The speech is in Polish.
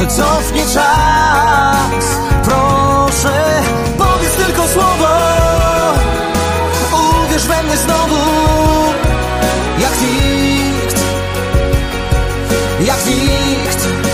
że cofnie czas. Proszę, powiedz tylko słowo, uwierz we mnie znowu. Jak nikt, jak nikt.